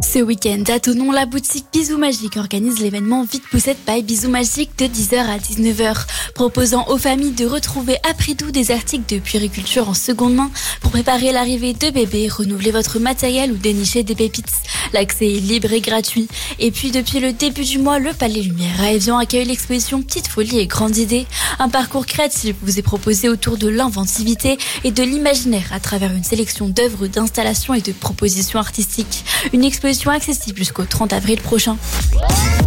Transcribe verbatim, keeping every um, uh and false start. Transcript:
Ce week-end, à Thonon, la boutique Bisous Magique organise l'événement Vite Poussette by Bisous Magique de dix heures à dix-neuf heures, proposant aux familles de retrouver à prix doux des articles de puériculture en seconde main pour préparer l'arrivée de bébés, renouveler votre matériel ou dénicher des pépites. L'accès est libre et gratuit. Et puis depuis le début du mois, le Palais Lumière à Évian accueille l'exposition Petites Folies et Grandes Idées. Un parcours créatif vous est proposé autour de l'inventivité et de l'imaginaire à travers une sélection d'œuvres, d'installations et de propositions artistiques. Une exposition accessible jusqu'au trente avril prochain.